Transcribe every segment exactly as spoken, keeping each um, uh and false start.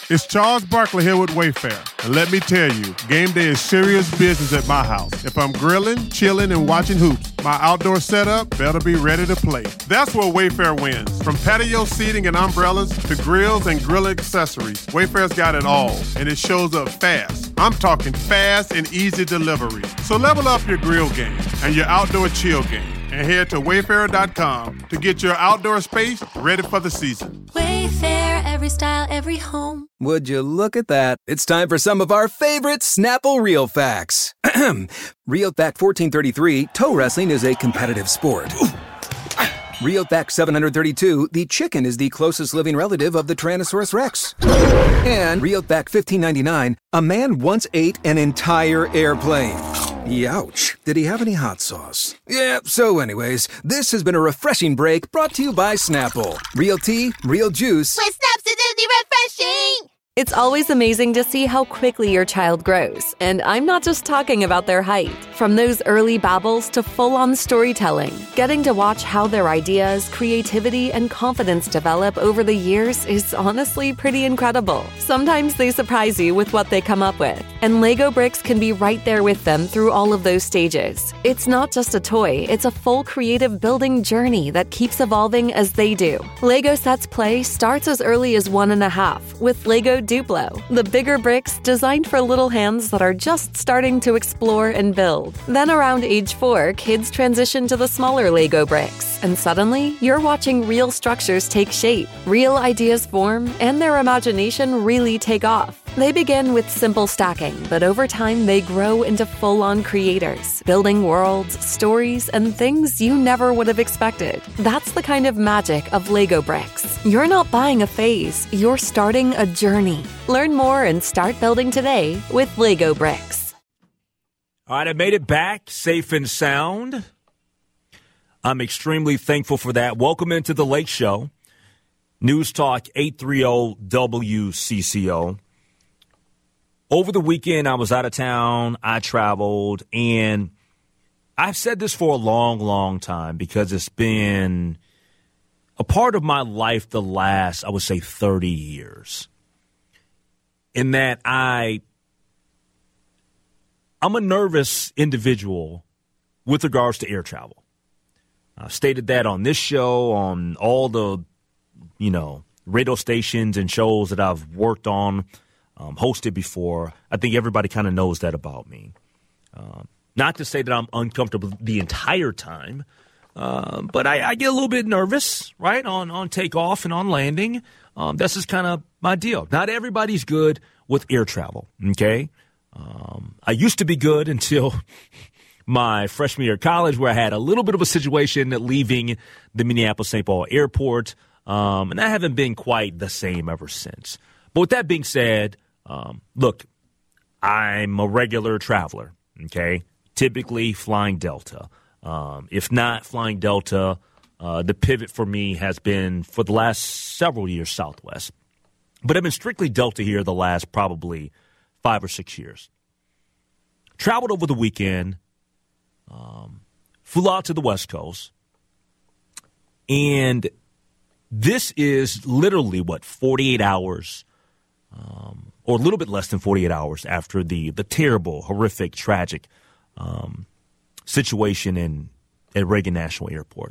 It's Charles Barkley here with Wayfair. And let me tell you, game day is serious business at my house. If I'm grilling, chilling, and watching hoops, my outdoor setup better be ready to play. That's where Wayfair wins. From patio seating and umbrellas to grills and grill accessories, Wayfair's got it all, and it shows up fast. I'm talking fast and easy delivery. So level up your grill game and your outdoor chill game, and head to wayfair dot com to get your outdoor space ready for the season. Wayfair, every style, every home. Would you look at that? It's time for some of our favorite Snapple Real Facts. Real Fact fourteen thirty-three, toe wrestling is a competitive sport. Real Fact seven hundred thirty-two, the chicken is the closest living relative of the Tyrannosaurus Rex. And Real Fact fifteen ninety-nine, a man once ate an entire airplane. Youch. Did he have any hot sauce? Yeah, so anyways, this has been a refreshing break brought to you by Snapple. Real tea, real juice. With Snap's acidity refreshing! It's always amazing to see how quickly your child grows, and I'm not just talking about their height. From those early babbles to full-on storytelling, getting to watch how their ideas, creativity, and confidence develop over the years is honestly pretty incredible. Sometimes they surprise you with what they come up with, and Lego Bricks can be right there with them through all of those stages. It's not just a toy, it's a full creative building journey that keeps evolving as they do. Lego Sets Play starts as early as one and a half with Lego Duplo, the bigger bricks designed for little hands that are just starting to explore and build. Then around age four, kids transition to the smaller Lego bricks, and suddenly you're watching real structures take shape, real ideas form, and their imagination really take off. They begin with simple stacking, but over time they grow into full-on creators, building worlds, stories, and things you never would have expected. That's the kind of magic of Lego Bricks. You're not buying a phase, you're starting a journey. Learn more and start building today with Lego Bricks. All right, I made it back safe and sound. I'm extremely thankful for that. Welcome into the Lake Show. News Talk eight thirty W C C O. Over the weekend, I was out of town, I traveled, and I've said this for a long, long time because it's been a part of my life the last, I would say, thirty years. In that I, I'm a nervous individual with regards to air travel. I've stated that on this show, on all the, you know, radio stations and shows that I've worked on. Um, hosted before. I think everybody kind of knows that about me. Um, not to say that I'm uncomfortable the entire time, um, but I, I get a little bit nervous, right, on, on takeoff and on landing. Um, this is kind of my deal. Not everybody's good with air travel, okay? Um, I used to be good until my freshman year of college where I had a little bit of a situation leaving the Minneapolis-Saint Paul airport, um, and I haven't been quite the same ever since. But with that being said, Um, look, I'm a regular traveler, okay, typically flying Delta. Um, if not flying Delta, uh, the pivot for me has been, for the last several years, Southwest. But I've been strictly Delta here the last probably five or six years. Traveled over the weekend, um, flew out to the West Coast, and this is literally, what, forty-eight hours Um, or a little bit less than forty-eight hours after the the terrible, horrific, tragic um, situation in at Reagan National Airport.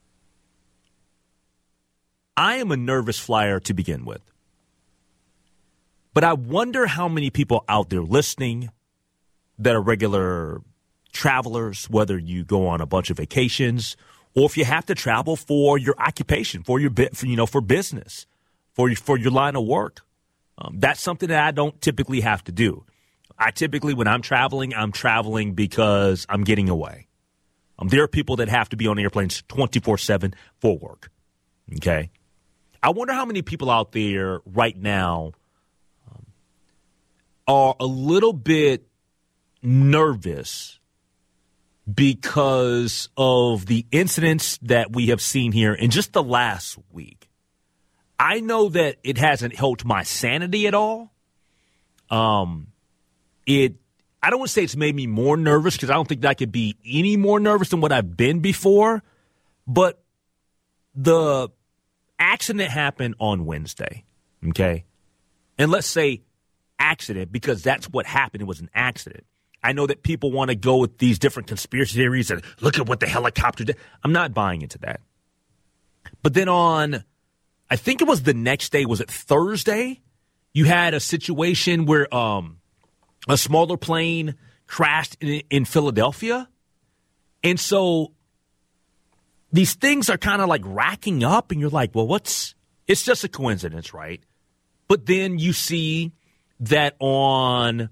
I am a nervous flyer to begin with. But I wonder how many people out there listening that are regular travelers, whether you go on a bunch of vacations or if you have to travel for your occupation, for your bit, for, you know, for business, for your, for your line of work. Um, that's something that I don't typically have to do. I typically, when I'm traveling, I'm traveling because I'm getting away. Um, there are people that have to be on airplanes twenty-four seven for work. Okay? I wonder how many people out there right now um, are a little bit nervous because of the incidents that we have seen here in just the last week. I know that it hasn't helped my sanity at all. Um, it, I don't want to say it's made me more nervous because I don't think that I could be any more nervous than what I've been before. But the accident happened on Wednesday, okay? and let's say accident, because that's what happened. It was an accident. I know that people want to go with these different conspiracy theories and look at what the helicopter did. I'm not buying into that. But then on, I think it was the next day, was it Thursday? You had a situation where um, a smaller plane crashed in, in Philadelphia. And so these things are kind of like racking up, and you're like, well, what's, it's just a coincidence, right? But then you see that on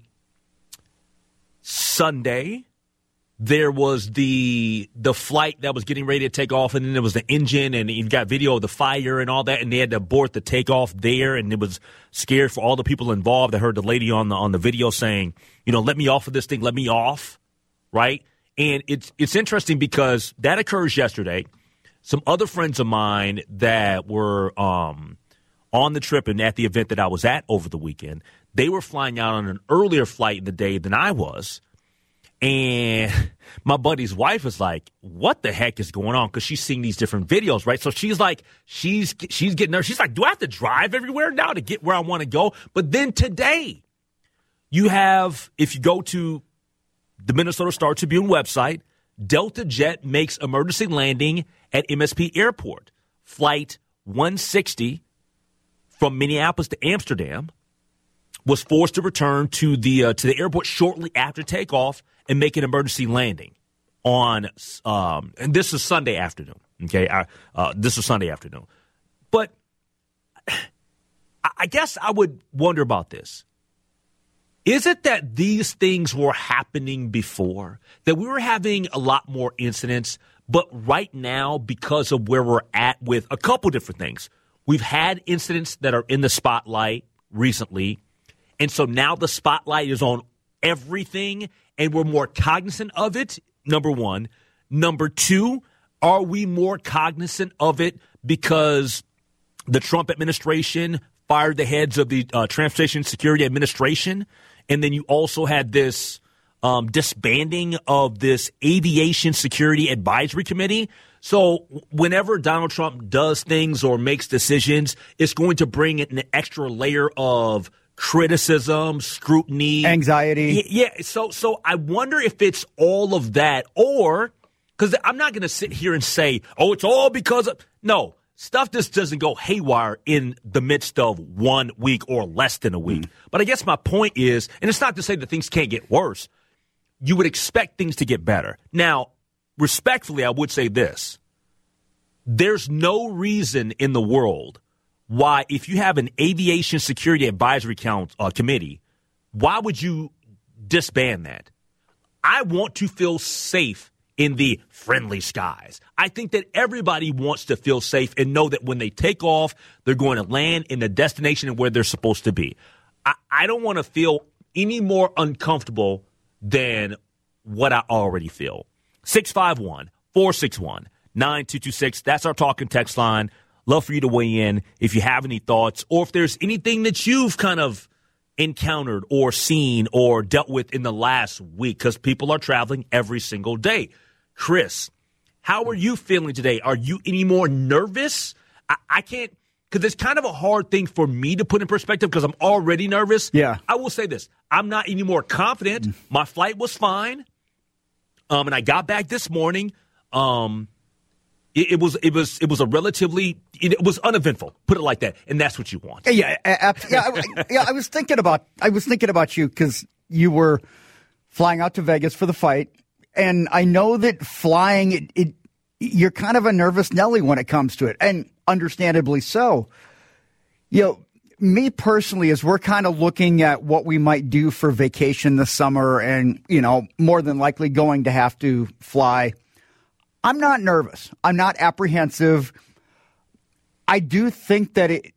Sunday, there was the the flight that was getting ready to take off, and then there was the engine, and you've got video of the fire and all that, and they had to abort the takeoff there, and it was scared for all the people involved. I heard the lady on the on the video saying, you know, let me off of this thing, let me off, right? And it's it's interesting because that occurs yesterday. Some other friends of mine that were um, on the trip and at the event that I was at over the weekend, they were flying out on an earlier flight in the day than I was. And my buddy's wife is like, what the heck is going on? Because she's seeing these different videos, right? So she's like, she's she's getting nervous. She's like, do I have to drive everywhere now to get where I want to go? But then today, you have, if you go to the Minnesota Star Tribune website, Delta Jet makes emergency landing at M S P Airport. Flight one sixty from Minneapolis to Amsterdam was forced to return to the uh, to the airport shortly after takeoff and make an emergency landing on, um, and this is Sunday afternoon. Okay, uh, uh, this is Sunday afternoon. But I guess I would wonder about this. Is it that these things were happening before, that we were having a lot more incidents, but right now, because of where we're at with a couple different things, we've had incidents that are in the spotlight recently, and so now the spotlight is on everything, and we're more cognizant of it, number one. Number two, are we more cognizant of it because the Trump administration fired the heads of the uh, Transportation Security Administration, and then you also had this um, disbanding of this Aviation Security Advisory Committee? So whenever Donald Trump does things or makes decisions, it's going to bring in an extra layer of criticism, scrutiny, anxiety. Yeah. So, so I wonder if it's all of that, or because I'm not going to sit here and say, "Oh, it's all because of." No, stuff just doesn't go haywire in the midst of one week or less than a week. Mm. But I guess my point is, and it's not to say that things can't get worse. You would expect things to get better. Now, respectfully, I would say this: there's no reason in the world why, if you have an Aviation Security Advisory Council, uh, Committee, why would you disband that? I want to feel safe in the friendly skies. I think that everybody wants to feel safe and know that when they take off, they're going to land in the destination where they're supposed to be. I, I don't want to feel any more uncomfortable than what I already feel. six five one, four six one, nine two two six. That's our talk and text line. Love for you to weigh in if you have any thoughts or if there's anything that you've kind of encountered or seen or dealt with in the last week, because people are traveling every single day. Chris, how are you feeling today? Are you any more nervous? I, I can't, because it's kind of a hard thing for me to put in perspective because I'm already nervous. Yeah. I will say this. I'm not any more confident. Mm. My flight was fine. Um, and I got back this morning. Um, It, it was it was it was a relatively it, it was uneventful. Put it like that, and that's what you want. Yeah, yeah. I, yeah I was thinking about I was thinking about you because you were flying out to Vegas for the fight, and I know that flying it, it you're kind of a nervous Nelly when it comes to it, and understandably so. You know, me personally, as we're kind of looking at what we might do for vacation this summer, and you know, more than likely going to have to fly. I'm not nervous. I'm not apprehensive. I do think that it,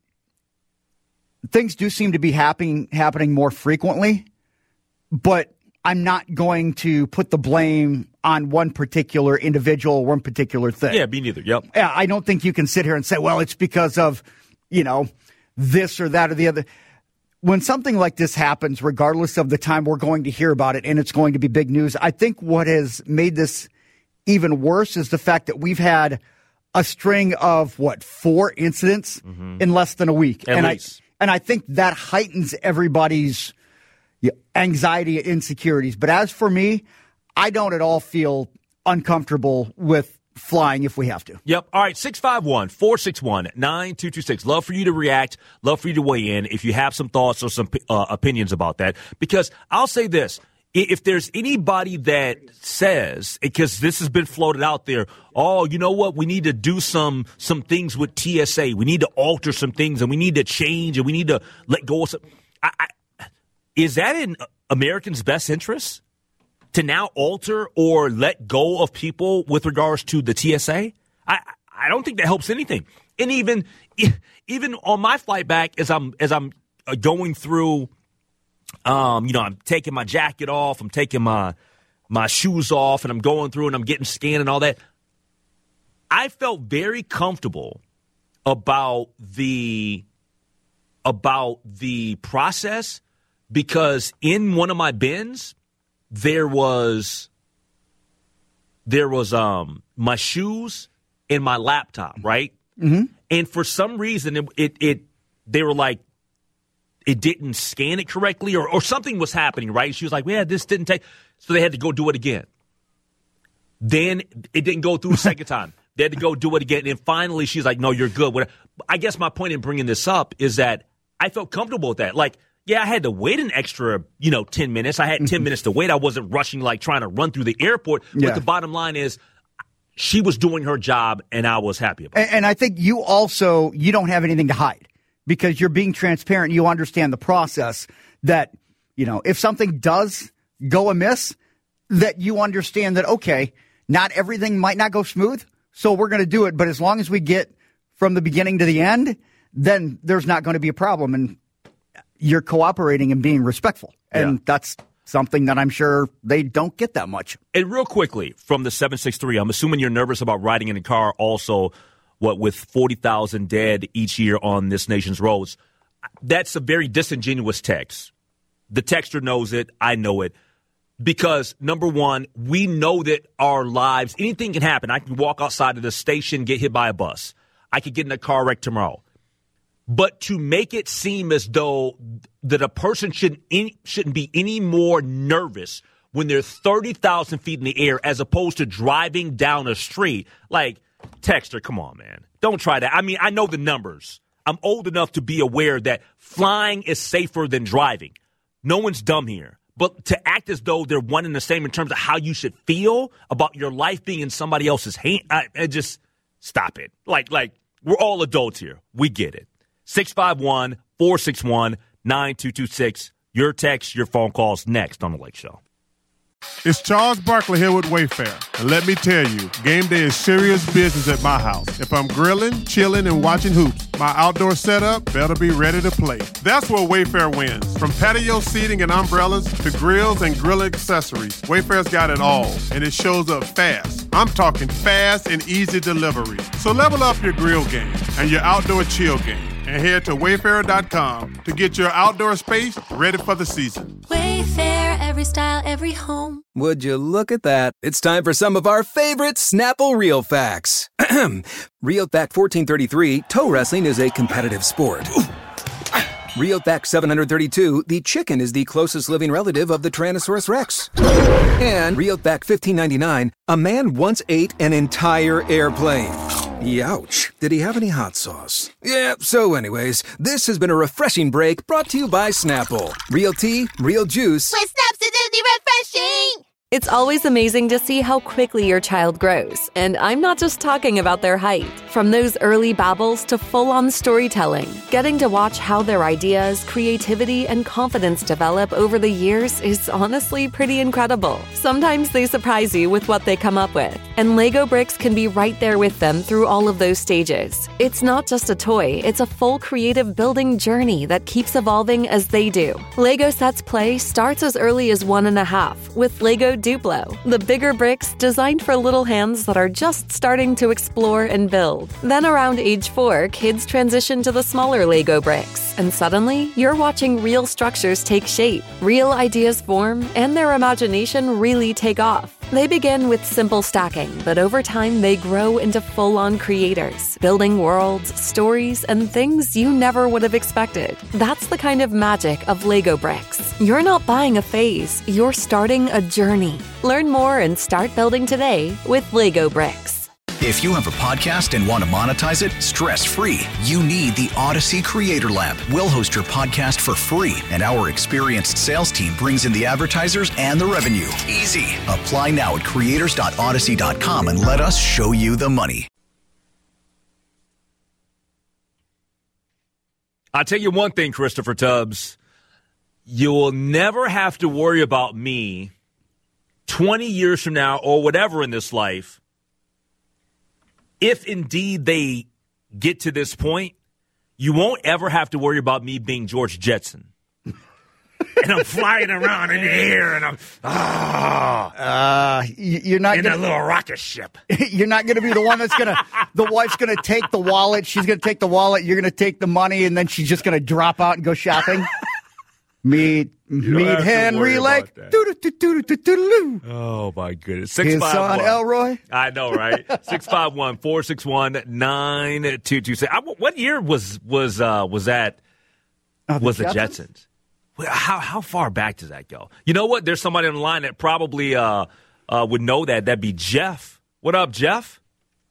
things do seem to be happening happening more frequently, but I'm not going to put the blame on one particular individual, one particular thing. Yeah, me neither. Yep. Yeah, I don't think you can sit here and say, well, it's because of, you know, this or that or the other. When something like this happens, regardless of the time we're going to hear about it, and it's going to be big news, I think what has made this even worse is the fact that we've had a string of, what, four incidents mm-hmm. in less than a week. At and least. And I think that heightens everybody's anxiety and insecurities. But as for me, I don't at all feel uncomfortable with flying if we have to. Yep. All right, six five one, four six one, nine two two six. Love for you to react. Love for you to weigh in if you have some thoughts or some uh, opinions about that. Because I'll say this. If there's anybody that says, because this has been floated out there, oh, you know what, we need to do some some things with T S A. We need to alter some things, and we need to change, and we need to let go of some. I, I, is that in Americans' best interest to now alter or let go of people with regards to the T S A? I I don't think that helps anything. And even even on my flight back, as I'm as I'm going through. Um, you know, I'm taking my jacket off, I'm taking my my shoes off, and I'm going through and I'm getting scanned and all that. I felt very comfortable about the about the process because in one of my bins there was there was um my shoes and my laptop, right? Mm-hmm. And for some reason it, it it they were like it didn't scan it correctly or, or something was happening, right? She was like, yeah, this didn't take. So they had to go do it again. Then it didn't go through a second time. They had to go do it again. And finally, she's like, no, you're good. I guess my point in bringing this up is that I felt comfortable with that. Like, yeah, I had to wait an extra, you know, ten minutes. I had ten minutes to wait. I wasn't rushing, like trying to run through the airport. Yeah. But the bottom line is she was doing her job and I was happy about it. And, and I think you also, you don't have anything to hide. Because you're being transparent, you understand the process that, you know, if something does go amiss, that you understand that, okay, not everything might not go smooth, so we're going to do it. But as long as we get from the beginning to the end, then there's not going to be a problem. And you're cooperating and being respectful. And yeah. That's something that I'm sure they don't get that much. And real quickly, from the seven six three, I'm assuming you're nervous about riding in a car also. What, with forty thousand dead each year on this nation's roads. That's a very disingenuous text. The texter knows it. I know it. Because, number one, we know that our lives, anything can happen. I can walk outside of the station, get hit by a bus. I could get in a car wreck tomorrow. But to make it seem as though that a person shouldn't, any, shouldn't be any more nervous when they're thirty thousand feet in the air as opposed to driving down a street, like, texter, come on, man. Don't try that. I mean, I know the numbers. I'm old enough to be aware that flying is safer than driving. No one's dumb here. But to act as though they're one and the same in terms of how you should feel about your life being in somebody else's hand, I, I just stop it. Like, like we're all adults here. We get it. six five one, four six one, nine two two six. Your text, your phone calls next on The Lake Show. It's Charles Barkley here with Wayfair. And let me tell you, game day is serious business at my house. If I'm grilling, chilling, and watching hoops, my outdoor setup better be ready to play. That's where Wayfair wins. From patio seating and umbrellas to grills and grill accessories, Wayfair's got it all, and it shows up fast. I'm talking fast and easy delivery. So level up your grill game and your outdoor chill game. And head to wayfair dot com to get your outdoor space ready for the season. Wayfair, every style, every home. Would you look at that? It's time for some of our favorite Snapple Real Facts. Real Fact fourteen thirty-three, toe wrestling is a competitive sport. Real Fact seven thirty-two, the chicken is the closest living relative of the Tyrannosaurus Rex. And Real Fact fifteen ninety-nine, a man once ate an entire airplane. Youch. Did he have any hot sauce? Yeah, so anyways, this has been a refreshing break brought to you by Snapple. Real tea, real juice. With Snapsidity refreshing! It's always amazing to see how quickly your child grows. And I'm not just talking about their height. From those early babbles to full-on storytelling, getting to watch how their ideas, creativity, and confidence develop over the years is honestly pretty incredible. Sometimes they surprise you with what they come up with. And Lego Bricks can be right there with them through all of those stages. It's not just a toy, it's a full creative building journey that keeps evolving as they do. Lego Sets Play starts as early as one and a half with Lego Duplo, the bigger bricks designed for little hands that are just starting to explore and build. Then around age four, kids transition to the smaller Lego bricks, and suddenly you're watching real structures take shape, real ideas form, and their imagination really take off. They begin with simple stacking, but over time they grow into full-on creators, building worlds, stories, and things you never would have expected. That's the kind of magic of Lego bricks. You're not buying a phase, you're starting a journey. Learn more and start building today with Lego bricks. If you have a podcast and want to monetize it stress-free, you need the Odyssey Creator Lab. We'll host your podcast for free, and our experienced sales team brings in the advertisers and the revenue. Easy. Apply now at creators dot odyssey dot com and let us show you the money. I'll tell you one thing, Christopher Tubbs. You will never have to worry about me twenty years from now or whatever in this life. If indeed they get to this point, you won't ever have to worry about me being George Jetson. And I'm flying around in the air, and I'm ah, uh, you're not in gonna, a little rocket ship. You're not going to be the one that's going to. The wife's going to take the wallet. She's going to take the wallet. You're going to take the money, and then she's just going to drop out and go shopping. Meet meet Henry Lake. Oh my goodness! Six His son Elroy. I know, right? Six five one four six one nine two two six. What year was was uh, was that? Oh, the was Jetsons? the Jetsons? How how far back does that go? You know what? There's somebody on the line that probably uh, uh, would know that. That'd be Jeff. What up, Jeff?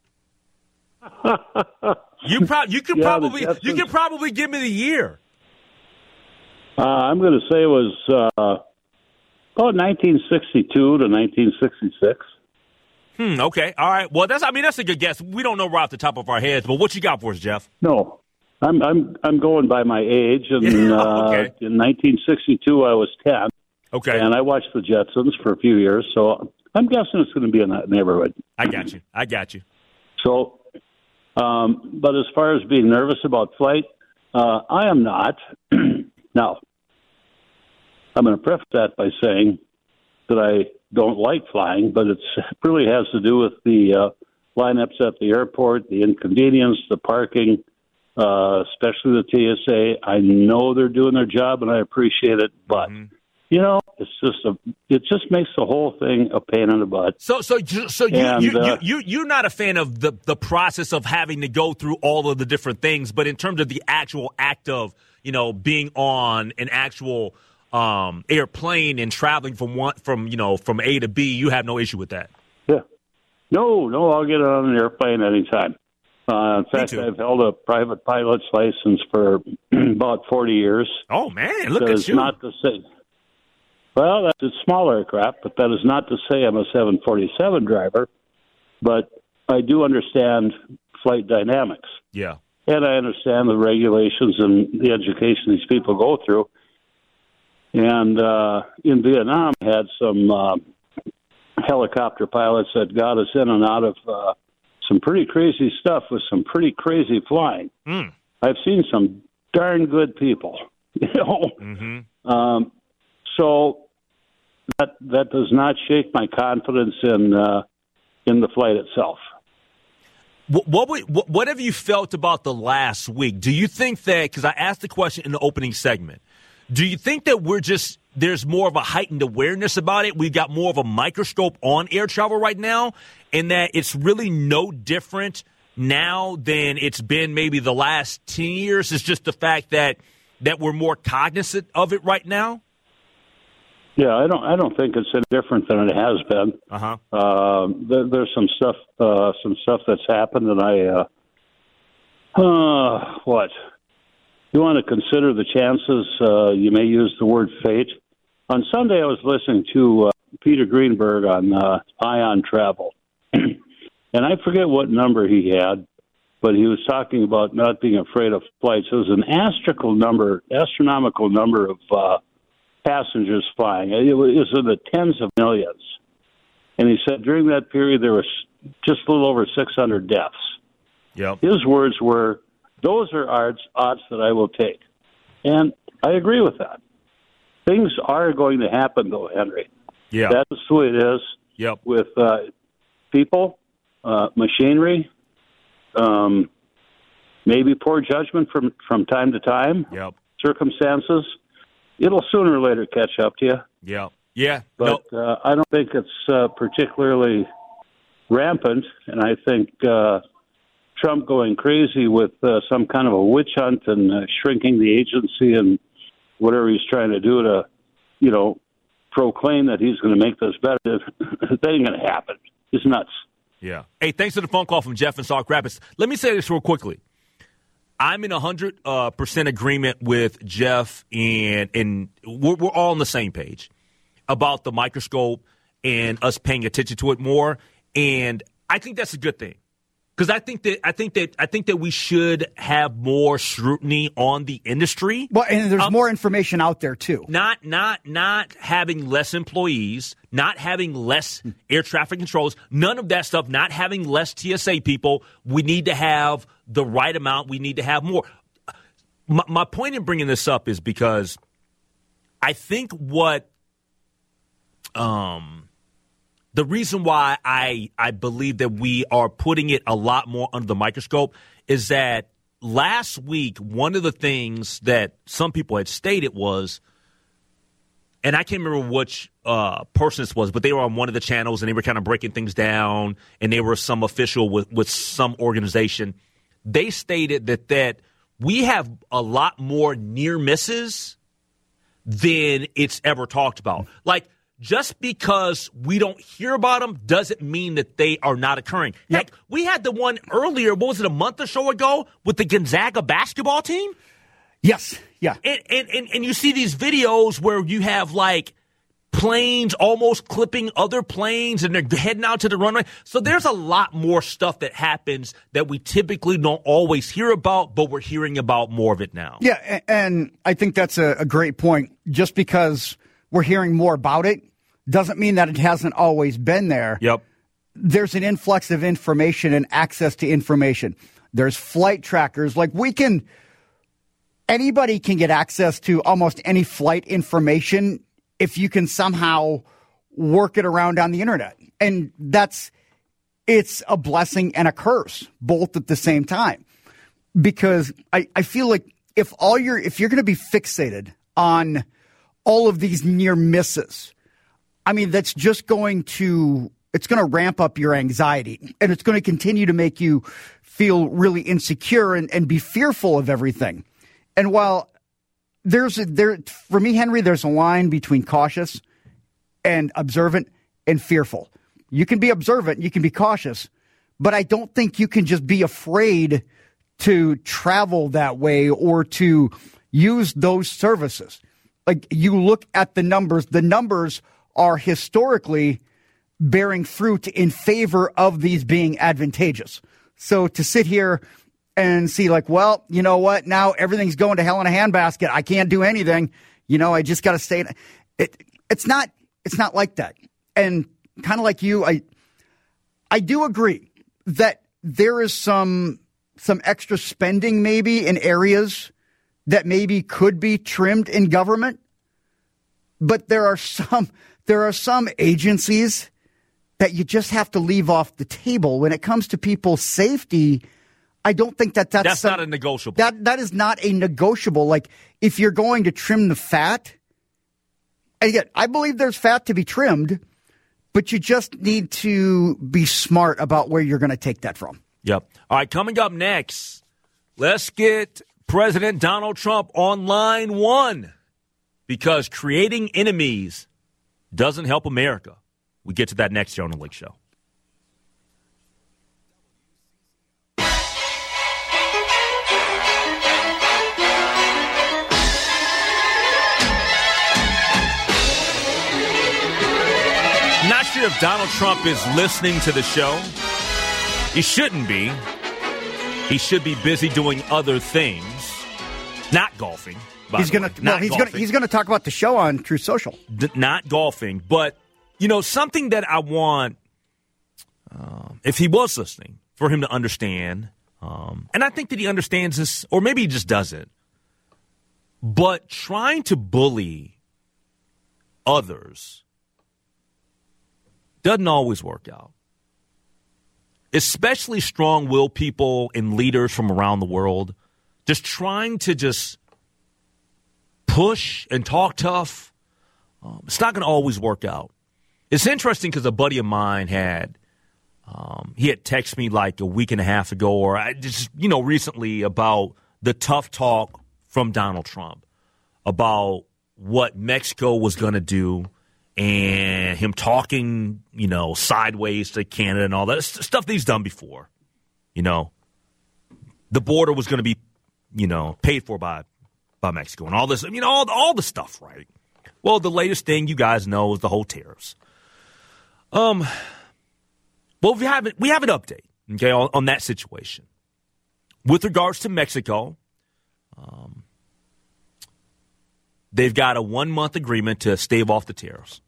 you pro- You could yeah, probably you could probably give me the year. Uh, I'm going to say it was uh, about nineteen sixty-two to nineteen sixty-six. Hmm. Okay. All right. Well, that's. I mean, that's a good guess. We don't know right off the top of our heads, but what you got for us, Jeff? No, I'm I'm I'm going by my age, and uh, okay. in nineteen sixty-two I was ten. Okay. And I watched the Jetsons for a few years, so I'm guessing it's going to be in that neighborhood. I got you. I got you. So, um, but as far as being nervous about flight, uh, I am not. Now, I'm going to preface that by saying that I don't like flying, but it's, it really has to do with the uh, lineups at the airport, the inconvenience, the parking, uh, especially the T S A. I know they're doing their job, and I appreciate it, but mm-hmm. you know, it's just a, it just makes the whole thing a pain in the butt. So, so, so you, and, you, uh, you, you, you're not a fan of the the process of having to go through all of the different things, but in terms of the actual act of, you know, being on an actual um, airplane and traveling from one from you know from A to B, you have no issue with that. Yeah, no, no, I'll get on an airplane anytime. Uh, in fact, I've held a private pilot's license for about forty years. Oh man, look that at is you! Not to say, well, that's a small aircraft, but that is not to say I'm a seven forty-seven driver. But I do understand flight dynamics. Yeah. And I understand the regulations and the education these people go through. And uh, in Vietnam, I had some uh, helicopter pilots that got us in and out of uh, some pretty crazy stuff with some pretty crazy flying. Mm. I've seen some darn good people, you know. Mm-hmm. Um, so that that does not shake my confidence in uh, in the flight itself. What, what what have you felt about the last week? Do you think that, because I asked the question in the opening segment, do you think that we're just, there's more of a heightened awareness about it? We've got more of a microscope on air travel right now, and that it's really no different now than it's been maybe the last ten years? It's just the fact that that we're more cognizant of it right now? Yeah, I don't. I don't think it's any different than it has been. Uh-huh. Uh, there, there's some stuff. Uh, some stuff that's happened, and I. Uh, uh, what? You want to consider the chances? Uh, you may use the word fate. On Sunday, I was listening to uh, Peter Greenberg on uh, Ion Travel, and I forget what number he had, but he was talking about not being afraid of flights. It was an astronomical number, astronomical number of. Uh, passengers flying. It was in the tens of millions. And he said during that period there was just a little over six hundred deaths. Yep. His words were, those are odds, odds that I will take. And I agree with that. Things are going to happen, though, Henry. Yeah. That's the way it is. Yep. With uh, people, uh, machinery, um, maybe poor judgment from, from time to time, yep. circumstances. It'll sooner or later catch up to you. Yeah, Yeah. But no. uh, I don't think it's uh, particularly rampant, and I think uh, Trump going crazy with uh, some kind of a witch hunt and uh, shrinking the agency and whatever he's trying to do to, you know, proclaim that he's going to make this better, that ain't going to happen. It's nuts. Yeah. Hey, thanks for the phone call from Jeff in Sauk Rapids. Let me say this real quickly. I'm in one hundred percent agreement with Jeff, and, and we're, we're all on the same page about the microscope and us paying attention to it more. And I think that's a good thing. Because I think that I think that I think that we should have more scrutiny on the industry. Well, and there's um, more information out there too. Not not not having less employees, not having less air traffic controls, none of that stuff. Not having less T S A people. We need to have the right amount. We need to have more. My, my point in bringing this up is because I think what um. The reason why I, I believe that we are putting it a lot more under the microscope is that last week, one of the things that some people had stated was, and I can't remember which uh, person this was, but they were on one of the channels and they were kind of breaking things down, and they were some official with, with some organization. They stated that, that we have a lot more near misses than it's ever talked about. Like, just because we don't hear about them doesn't mean that they are not occurring. Yep. Heck, we had the one earlier, what was it, a month or so ago, with the Gonzaga basketball team? Yes, yeah. And, and, and, and you see these videos where you have, like, planes almost clipping other planes, and they're heading out to the runway. So there's a lot more stuff that happens that we typically don't always hear about, but we're hearing about more of it now. Yeah, and I think that's a, a great point. Just because we're hearing more about it doesn't mean that it hasn't always been there. Yep. There's an influx of information and access to information. There's flight trackers. Like, we can, anybody can get access to almost any flight information if you can somehow work it around on the internet. And that's, it's a blessing and a curse, both at the same time. Because I, I feel like if all you're, if you're going to be fixated on all of these near misses, I mean, that's just going to, it's going to ramp up your anxiety, and it's going to continue to make you feel really insecure and, and be fearful of everything. And while there's a, there, for me, Henry, there's a line between cautious and observant and fearful. You can be observant, you can be cautious, but I don't think you can just be afraid to travel that way or to use those services. Like, you look at the numbers, the numbers are historically bearing fruit in favor of these being advantageous. So to sit here and see, like, well, you know what, now everything's going to hell in a handbasket, I can't do anything, you know, I just got to stay. It, it's not, it's not like that. And kind of like you, I, I do agree that there is some, some extra spending maybe in areas that maybe could be trimmed in government. But there are some, there are some agencies that you just have to leave off the table when it comes to people's safety. I don't think that that's, that's some, not a negotiable. That that is not a negotiable. Like, if you're going to trim the fat, again, I believe there's fat to be trimmed, but you just need to be smart about where you're going to take that from. Yep. All right, coming up next, let's get President Donald Trump on line one, because creating enemies doesn't help America. We get to that next year on The Lake Show. Not sure if Donald Trump is listening to the show. He shouldn't be. He should be busy doing other things, not golfing. He's going to no, he's going he's going to talk about the show on Truth Social. D- not golfing, but you know, something that I want, um, if he was listening, for him to understand, um, and I think that he understands this, or maybe he just doesn't. But trying to bully others doesn't always work out. Especially strong-willed people and leaders from around the world, just trying to just push and talk tough Um, it's not going to always work out. It's interesting because a buddy of mine had um, he had texted me like a week and a half ago, or I just you know recently about the tough talk from Donald Trump about what Mexico was going to do, and him talking you know sideways to Canada and all that stuff that he's done before. You know, the border was going to be you know paid for by by Mexico and all this. You know, all all the stuff, right? Well, the latest thing you guys know is the whole tariffs. Um, well, we have we have an update, okay, on, on that situation with regards to Mexico. Um, they've got a one month agreement to stave off the tariffs.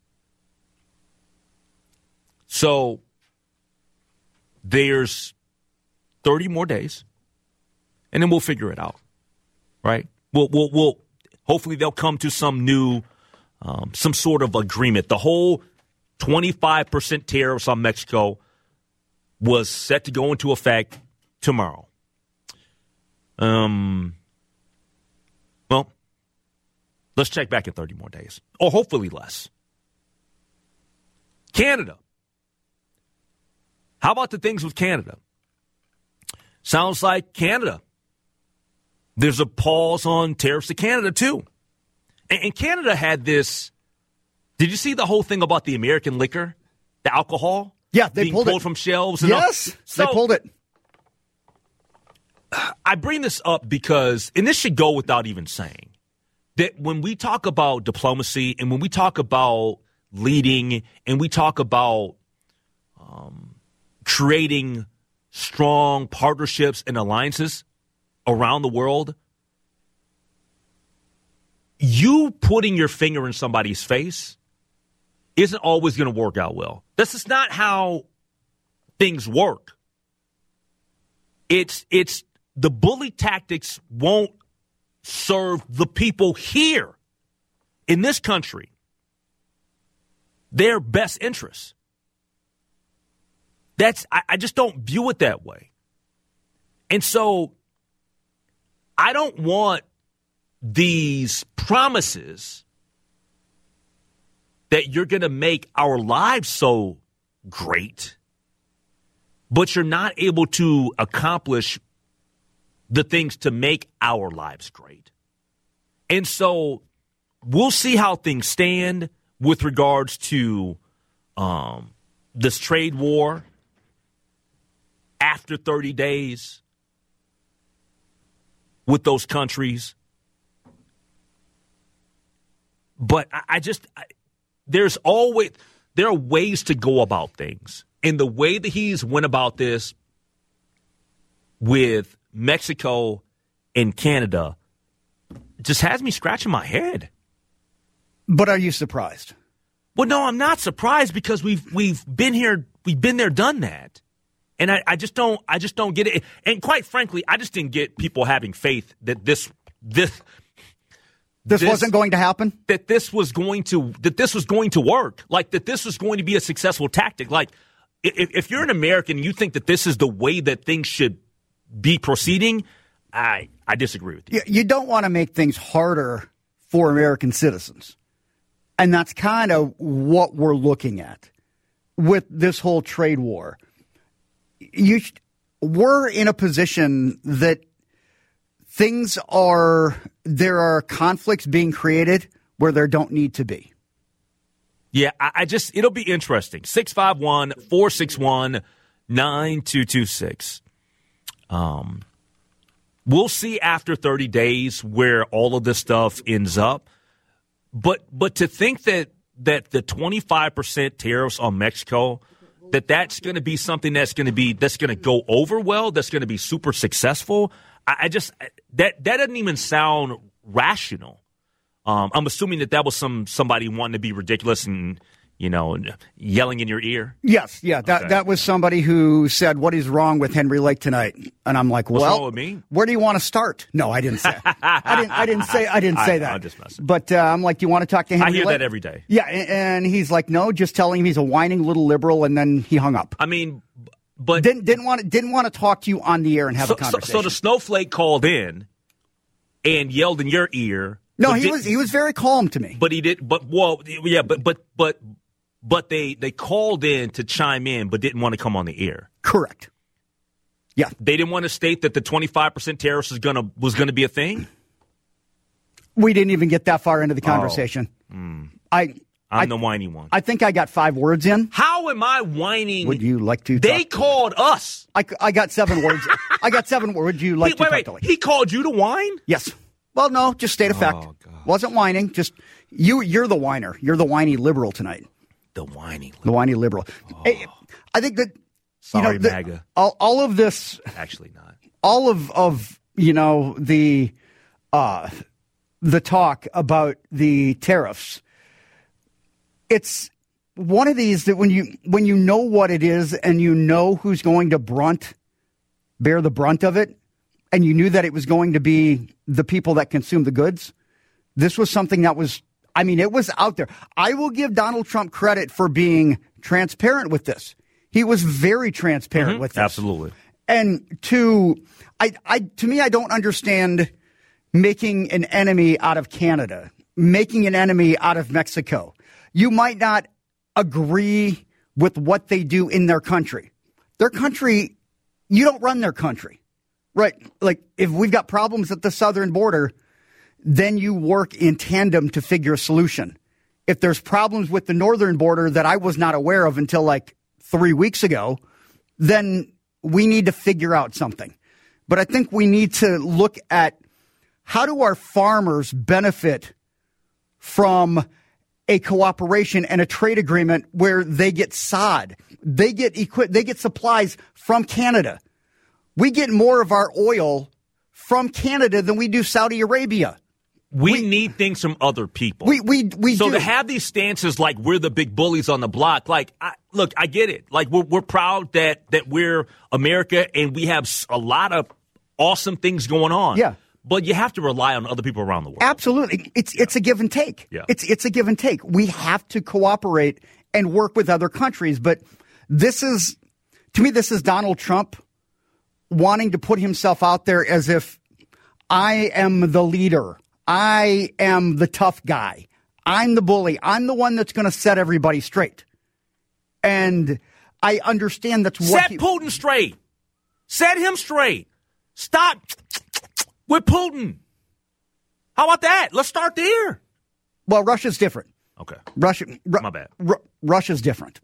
So there's thirty more days, and then we'll figure it out, right? We'll we'll we'll hopefully they'll come to some new. Um, some sort of agreement. The whole twenty-five percent tariffs on Mexico was set to go into effect tomorrow. Um, well, let's check back in thirty more days, or hopefully less. Canada. How about the things with Canada? Sounds like Canada. There's a pause on tariffs to Canada, too. And Canada had this. Did you see the whole thing about the American liquor, the alcohol? Yeah, they being pulled, pulled it from shelves. And yes, all? So, they pulled it. I bring this up because, and this should go without even saying, that when we talk about diplomacy and when we talk about leading and we talk about um, creating strong partnerships and alliances around the world, you putting your finger in somebody's face isn't always going to work out well. This is not how things work. It's it's the bully tactics won't serve the people here in this country their best interests. That's I, I just don't view it that way. And so I don't want these promises that you're going to make our lives so great, but you're not able to accomplish the things to make our lives great. And so we'll see how things stand with regards to um, this trade war after thirty days with those countries. But I, I just, I, there's always, there are ways to go about things. And the way that he's went about this with Mexico and Canada just has me scratching my head. But are you surprised? Well, no, I'm not surprised because we've we've been here, we've been there, done that. And I, I just don't, I just don't get it. And quite frankly, I just didn't get people having faith that this, this, This, this wasn't going to happen? That this was going to that this was going to work. Like that this was going to be a successful tactic. Like if, if you're an American and you think that this is the way that things should be proceeding, I I disagree with you. You, you don't want to make things harder for American citizens. And that's kind of what we're looking at with this whole trade war. You we're in a position that things are, there are conflicts being created where there don't need to be. Yeah, I, I just, it'll be interesting. six five one, four six one, nine two two six. Um, we'll see after thirty days where all of this stuff ends up. But but to think that, that the twenty-five percent tariffs on Mexico, that that's going to be something that's going to be, that's going to go over well, that's going to be super successful, I just that that doesn't even sound rational. Um, I'm assuming that that was some somebody wanting to be ridiculous and you know yelling in your ear. Yes, yeah, that okay. that was somebody who said, "What is wrong with Henry Lake tonight?" And I'm like, What's "Well, wrong with me? Where do you want to start?" No, I didn't say. I didn't. I didn't say. I didn't say I, that. I'm just messing. But uh, I'm like, "Do you want to talk to Henry?" I hear Lake? that every day. Yeah, and, and he's like, "No, just telling him he's a whining little liberal," and then he hung up. I mean. But didn't didn't want to, didn't want to talk to you on the air and have so, a conversation. So, so the snowflake called in and yelled in your ear No, but he did, was he was very calm to me. But he did. But well, yeah. But but but but they they called in to chime in, but didn't want to come on the air. Correct. Yeah, they didn't want to state that the twenty-five percent tariffs was gonna was gonna be a thing. We didn't even get that far into the conversation. Oh. Mm. I I'm I, the whiny one. I think I got five words in. How am I whining? Would you like to? They talk called to us. I, I got seven words. I got seven words. Would you like he, to wait, talk wait. to? Like? He called you to whine? Yes. Well, no, just state of fact. Oh, God. Wasn't whining. Just you. You're the whiner. You're the whiny liberal tonight. The whiny. Liberal. The whiny liberal. Oh. I, I think that. Sorry, you know, the, MAGA. All, all of this. Actually, not. All of of you know the uh, the talk about the tariffs. It's one of these that when you when you know what it is and you know who's going to brunt bear the brunt of it, and you knew that it was going to be the people that consume the goods. This was something that was, I mean, it was out there. I will give Donald Trump credit for being transparent with this. He was very transparent mm-hmm. with this. Absolutely. And to, I, I, to me, I don't understand making an enemy out of Canada, making an enemy out of Mexico. You might not agree with what they do in their country. Their country, you don't run their country, right? Like if we've got problems at the southern border, then you work in tandem to figure a solution. If there's problems with the northern border that I was not aware of until like three weeks ago, then we need to figure out something. But I think we need to look at how do our farmers benefit from a cooperation and a trade agreement where they get sod, they get equi- they get supplies from Canada. We get more of our oil from Canada than we do Saudi Arabia. We, we need things from other people. We we we so do. to have these stances like we're the big bullies on the block, like I, look, I get it. Like we're we're proud that that we're America and we have a lot of awesome things going on. Yeah. But you have to rely on other people around the world. Absolutely. It's yeah. it's a give and take. Yeah. It's it's a give and take. We have to cooperate and work with other countries. But this is, to me, this is Donald Trump wanting to put himself out there as if I am the leader. I am the tough guy. I'm the bully. I'm the one that's going to set everybody straight. And I understand that's what Set he, Putin straight. Set him straight. Stop with Putin. How about that? Let's start there. Well, Russia's different. Okay. Russia. Ru- My bad. Ru- Russia's different.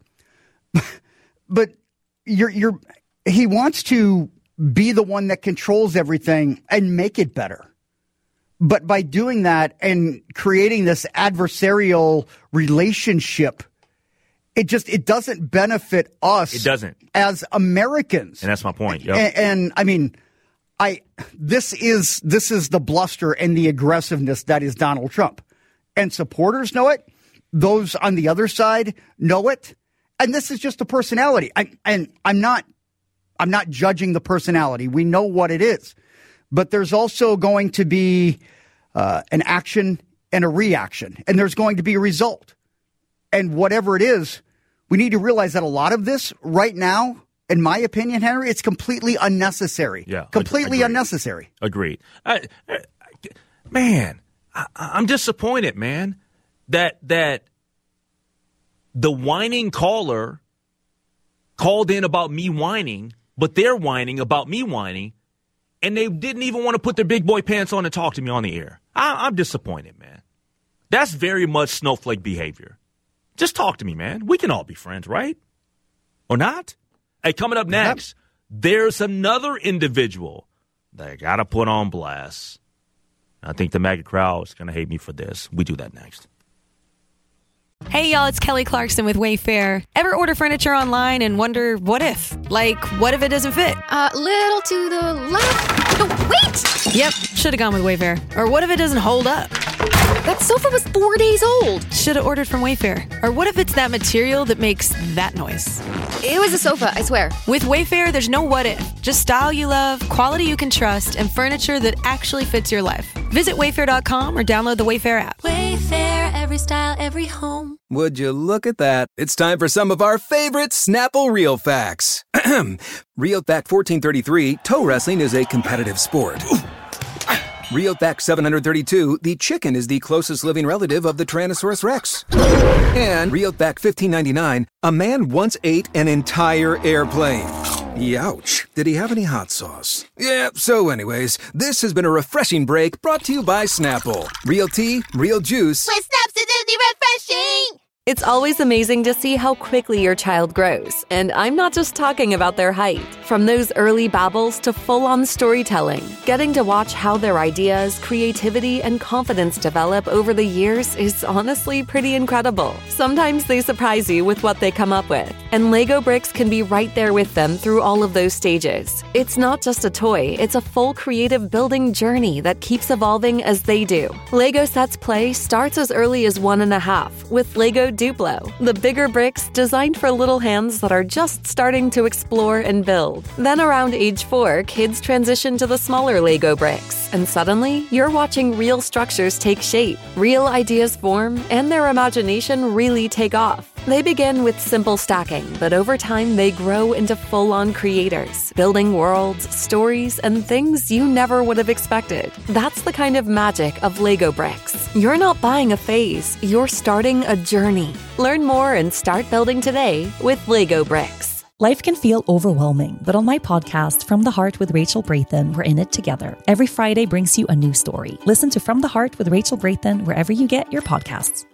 But you're you're he wants to be the one that controls everything and make it better. But by doing that and creating this adversarial relationship, it just it doesn't benefit us. It doesn't. As Americans. And that's my point. Yep. And, and I mean, I this is this is the bluster and the aggressiveness that is Donald Trump. And supporters know it. Those on the other side know it. And this is just a personality. I, and I'm not I'm not judging the personality. We know what it is. But there's also going to be uh, an action and a reaction. And there's going to be a result. And whatever it is, we need to realize that a lot of this right now, in my opinion, Henry, it's completely unnecessary. Yeah, completely agreed. unnecessary. Agreed. I, I, man, I, I'm disappointed, man, that that the whining caller called in about me whining, but they're whining about me whining, and they didn't even want to put their big boy pants on and talk to me on the air. I, I'm disappointed, man. That's very much snowflake behavior. Just talk to me, man. We can all be friends, right? Or not? Hey, coming up next, there's another individual that I got to put on blast. I think the MAGA crowd is going to hate me for this. We do that next. Hey, y'all, it's Kelly Clarkson with Wayfair. Ever order furniture online and wonder, what if? Like, what if it doesn't fit? A uh, little to the left. Oh, wait! Yep, should have gone with Wayfair. Or what if it doesn't hold up? That sofa was four days old. Should have ordered from Wayfair. Or what if it's that material that makes that noise? It was a sofa, I swear. With Wayfair, there's no what if. Just style you love, quality you can trust, and furniture that actually fits your life. Visit wayfair dot com or download the Wayfair app. Wayfair, every style, every home. Would you look at that? It's time for some of our favorite Snapple Real Facts. Real Fact fourteen thirty-three, toe wrestling is a competitive sport. Realback seven thirty-two, the chicken is the closest living relative of the Tyrannosaurus rex. And Realback fifteen ninety-nine, a man once ate an entire airplane. Youch. Did he have any hot sauce? Yeah, so anyways, this has been a refreshing break brought to you by Snapple. Real tea, real juice. With Snaps, it's refreshing! It's always amazing to see how quickly your child grows. And I'm not just talking about their height. From those early babbles to full-on storytelling, getting to watch how their ideas, creativity, and confidence develop over the years is honestly pretty incredible. Sometimes they surprise you with what they come up with. And Lego Bricks can be right there with them through all of those stages. It's not just a toy, it's a full creative building journey that keeps evolving as they do. Lego Sets Play starts as early as one and a half with Lego Duplo, the bigger bricks designed for little hands that are just starting to explore and build. Then around age four, kids transition to the smaller Lego bricks, and suddenly you're watching real structures take shape, real ideas form, and their imagination really take off. They begin with simple stacking, but over time they grow into full-on creators, building worlds, stories, and things you never would have expected. That's the kind of magic of Lego Bricks. You're not buying a phase, you're starting a journey. Learn more and start building today with Lego Bricks. Life can feel overwhelming, but on my podcast, From the Heart with Rachel Brathen, we're in it together. Every Friday brings you a new story. Listen to From the Heart with Rachel Brathen wherever you get your podcasts.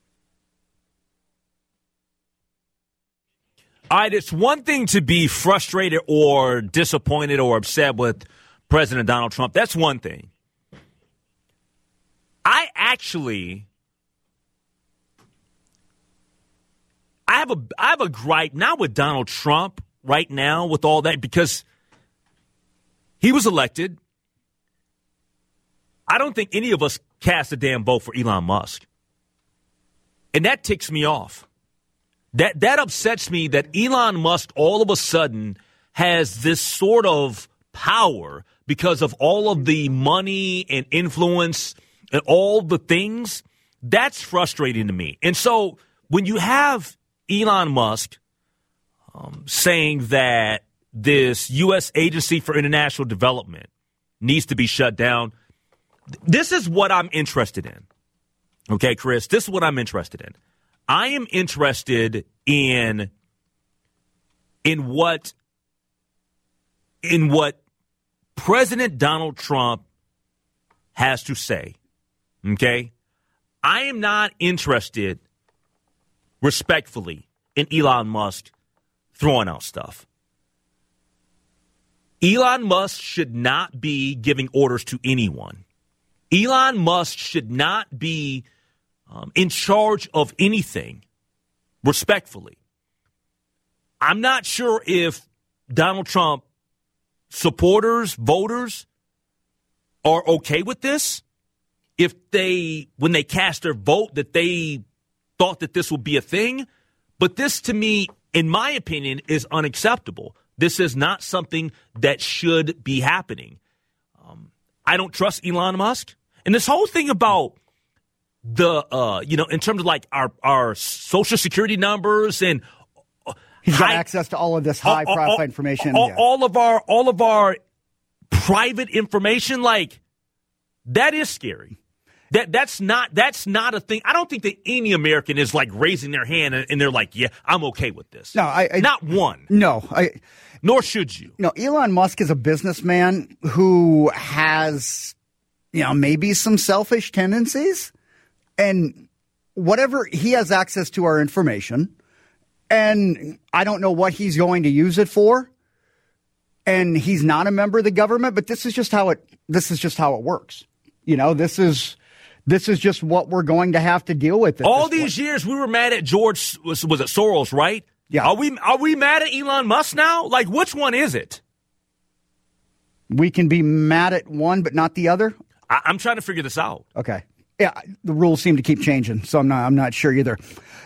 All right, it's one thing to be frustrated or disappointed or upset with President Donald Trump. That's one thing. I actually, I have a, I have a gripe, not with Donald Trump right now with all that, because he was elected. I don't think any of us cast a damn vote for Elon Musk. And that ticks me off. That that upsets me that Elon Musk all of a sudden has this sort of power because of all of the money and influence and all the things. That's frustrating to me. And so when you have Elon Musk um, saying that this U S Agency for International Development needs to be shut down, this is what I'm interested in. Okay, Chris, this is what I'm interested in. I am interested in in what in what President Donald Trump has to say. Okay? I am not interested, respectfully, in Elon Musk throwing out stuff. Elon Musk should not be giving orders to anyone. Elon Musk should not be Um, in charge of anything, respectfully. I'm not sure if Donald Trump supporters, voters, are okay with this. If they, when they cast their vote, that they thought that this would be a thing. But this, to me, in my opinion, is unacceptable. This is not something that should be happening. Um, I don't trust Elon Musk. And this whole thing about the, uh, you know, in terms of like our, our social security numbers and uh, he's got high, access to all of this high all, profile all, information. All, yeah. all of our, all of our private information, like that is scary. That that's not that's not a thing. I don't think that any American is like raising their hand and, and they're like, yeah, I'm okay with this. No, I, I not one. No, I. Nor should you. No, Elon Musk is a businessman who has, you know, maybe some selfish tendencies. And whatever, he has access to our information, and I don't know what he's going to use it for. And he's not a member of the government, but this is just how it. This is just how it works. You know, this is this is just what we're going to have to deal with. All these point. years, we were mad at George. Was, was it Soros? Right? Yeah. Are we are we mad at Elon Musk now? Like, which one is it? We can be mad at one, but not the other. I, I'm trying to figure this out. Okay. Yeah, the rules seem to keep changing, so I'm not. I'm not sure either.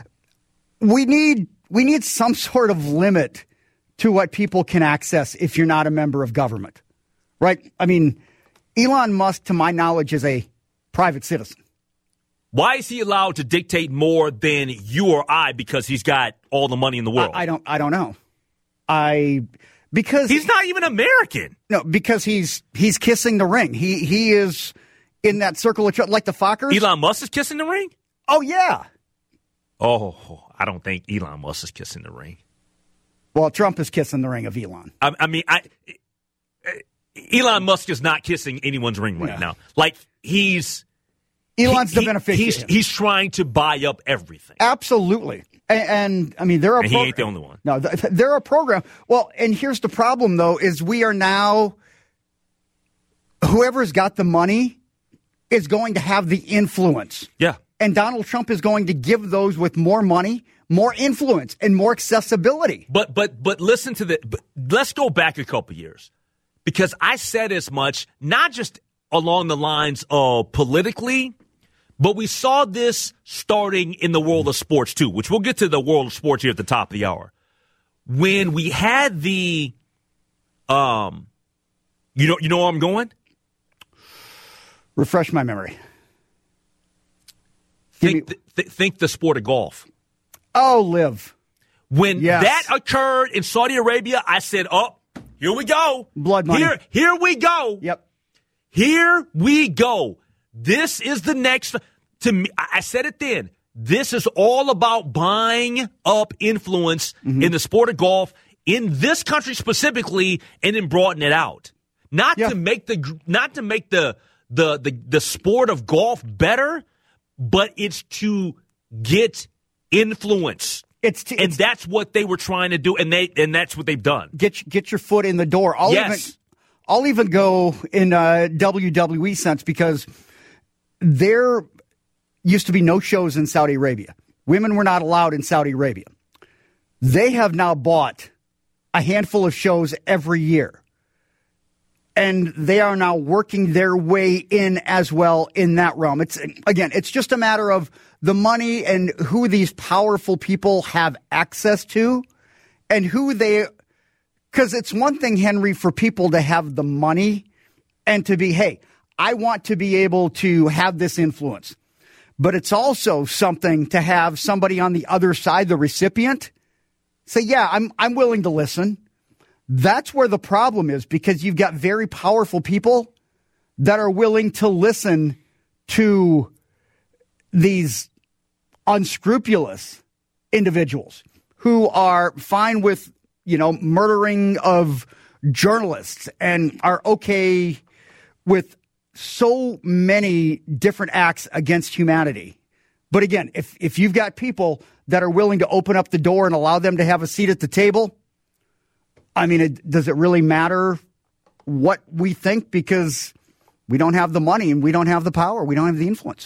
We need we need some sort of limit to what people can access if you're not a member of government, right? I mean, Elon Musk, to my knowledge, is a private citizen. Why is he allowed to dictate more than you or I? Because he's got all the money in the world. I, I don't. I don't know. I Because he's not even American. No, because he's he's kissing the ring. He he is in that circle of like the Fockers. Elon Musk is kissing the ring? Oh, yeah. Oh, I don't think Elon Musk is kissing the ring. Well, Trump is kissing the ring of Elon. I, I mean, I, Elon Musk is not kissing anyone's ring right yeah. now. Like, he's... Elon's he, the beneficiary. He's, he's trying to buy up everything. Absolutely. And, and I mean, there are... And he ain't the only one. No, there are programs. Well, and here's the problem, though, is we are now... Whoever's got the money is going to have the influence. Yeah. And Donald Trump is going to give those with more money, more influence, and more accessibility. But but but listen to the. But let's go back a couple years, because I said as much, not just along the lines of politically, but we saw this starting in the world of sports too, which we'll get to the world of sports here at the top of the hour. When we had the, um, you know, you know where I'm going. Refresh my memory. Think, th- th- think the sport of golf. Oh, live. When yes. that occurred in Saudi Arabia, I said, oh, here we go. Blood money. Here, here we go. Yep. Here we go. This is the next. To me, I said it then. This is all about buying up influence mm-hmm. in the sport of golf, in this country specifically, and then broaden it out. Not yeah. to make the not to make the the the the sport of golf better, but it's to get influence. It's to, and it's, that's what they were trying to do, and they and that's what they've done. Get get your foot in the door. I'll yes. even I'll even go in a W W E sense, because there used to be no shows in Saudi Arabia. Women were not allowed in Saudi Arabia. They have now bought a handful of shows every year. And they are now working their way in as well in that realm. It's again, it's just a matter of the money and who these powerful people have access to and who they, because it's one thing, Henry, for people to have the money and to be, hey, I want to be able to have this influence. But it's also something to have somebody on the other side, the recipient, say, yeah, I'm I'm willing to listen. That's where the problem is, because you've got very powerful people that are willing to listen to these unscrupulous individuals who are fine with, you know, murdering of journalists and are okay with so many different acts against humanity. But again, if if you've got people that are willing to open up the door and allow them to have a seat at the table, I mean, it, does it really matter what we think? Because we don't have the money and we don't have the power. We don't have the influence.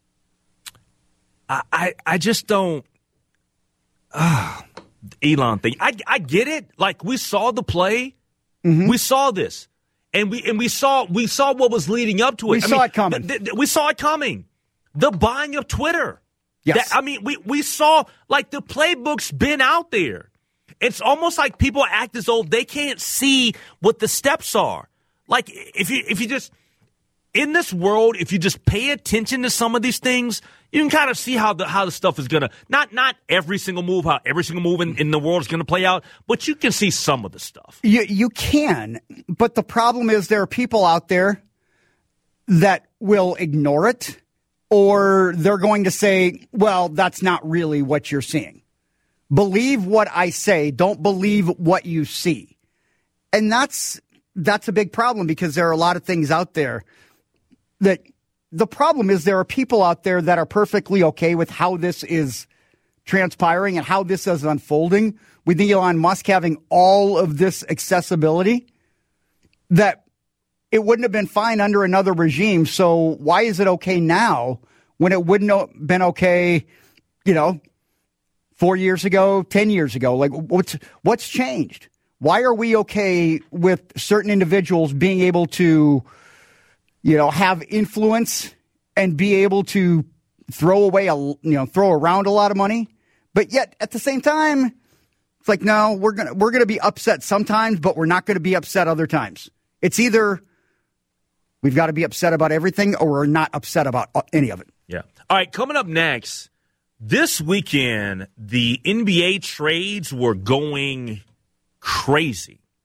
I, I, I just don't. Uh, Elon thing. I, I get it. Like, we saw the play. Mm-hmm. We saw this. And we and we saw we saw what was leading up to it. We I saw mean, it coming. Th- th- we saw it coming. The buying of Twitter. Yes. That, I mean, we, we saw, like, the playbook's been out there. It's almost like people act as though they can't see what the steps are. Like, if you if you just, in this world, if you just pay attention to some of these things, you can kind of see how the how the stuff is going to, not not every single move, how every single move in, in the world is going to play out, but you can see some of the stuff. You, you can, but the problem is there are people out there that will ignore it, or they're going to say, well, that's not really what you're seeing. Believe what I say. Don't believe what you see. And that's that's a big problem, because there are a lot of things out there that the problem is there are people out there that are perfectly okay with how this is transpiring and how this is unfolding, with Elon Musk having all of this accessibility, that it wouldn't have been fine under another regime. So why is it okay now when it wouldn't have been okay, you know, Four years ago, ten years ago? Like, what's what's changed? Why are we okay with certain individuals being able to, you know, have influence and be able to throw away a, you know, throw around a lot of money, but yet at the same time, it's like, no, we're gonna we're gonna be upset sometimes, but we're not gonna be upset other times. It's either we've got to be upset about everything, or we're not upset about any of it. Yeah. All right. Coming up next. This weekend, the N B A trades were going crazy.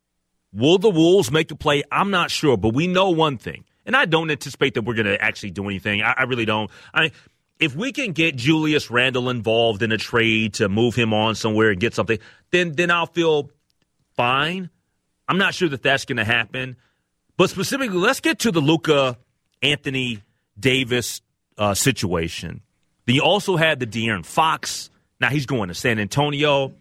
Will the Wolves make a play? I'm not sure, but we know one thing. And I don't anticipate that we're going to actually do anything. I, I really don't. I mean, if we can get Julius Randle involved in a trade to move him on somewhere and get something, then then I'll feel fine. I'm not sure that that's going to happen. But specifically, let's get to the Luka, Anthony Davis uh, situation. Then you also had the De'Aaron Fox. Now he's going to San Antonio.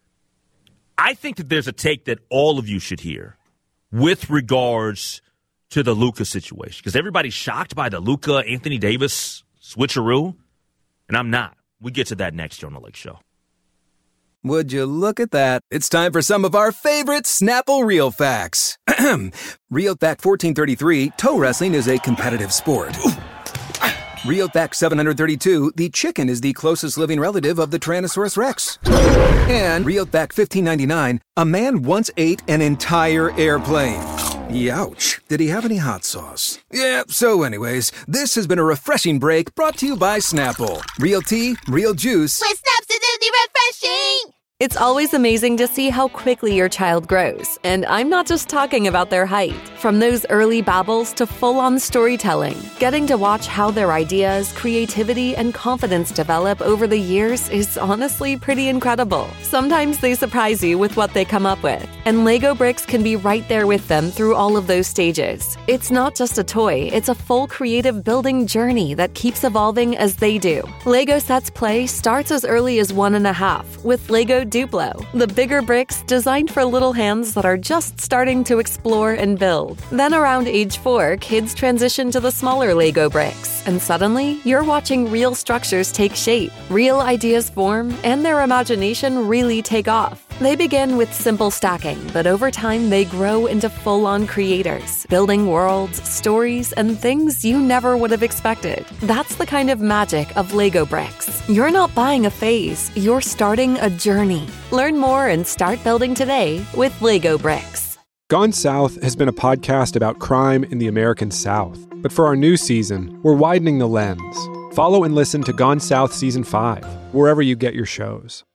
I think that there's a take that all of you should hear with regards to the Luka situation, because everybody's shocked by the Luka, Anthony Davis switcheroo, and I'm not. We get to that next year on The Lake Show. Would you look at that? It's time for some of our favorite Snapple Real Facts. Real Fact fourteen thirty-three, toe wrestling is a competitive sport. Real Fact seven hundred thirty-two, the chicken is the closest living relative of the Tyrannosaurus Rex. And Real Fact fifteen ninety-nine, a man once ate an entire airplane. Youch. Did he have any hot sauce? Yeah, so anyways, this has been a refreshing break brought to you by Snapple. Real tea, real juice. With Snap's refreshing! It's always amazing to see how quickly your child grows. And I'm not just talking about their height. From those early babbles to full-on storytelling, getting to watch how their ideas, creativity, and confidence develop over the years is honestly pretty incredible. Sometimes they surprise you with what they come up with. And Lego Bricks can be right there with them through all of those stages. It's not just a toy, it's a full creative building journey that keeps evolving as they do. Lego Sets Play starts as early as one and a half with Lego Duplo, the bigger bricks designed for little hands that are just starting to explore and build. Then around age four, kids transition to the smaller Lego bricks, and suddenly you're watching real structures take shape, real ideas form, and their imagination really take off. They begin with simple stacking, but over time they grow into full-on creators, building worlds, stories, and things you never would have expected. That's the kind of magic of Lego Bricks. You're not buying a phase, you're starting a journey. Learn more and start building today with Lego Bricks. Gone South has been a podcast about crime in the American South. But for our new season, we're widening the lens. Follow and listen to Gone South Season five, wherever you get your shows.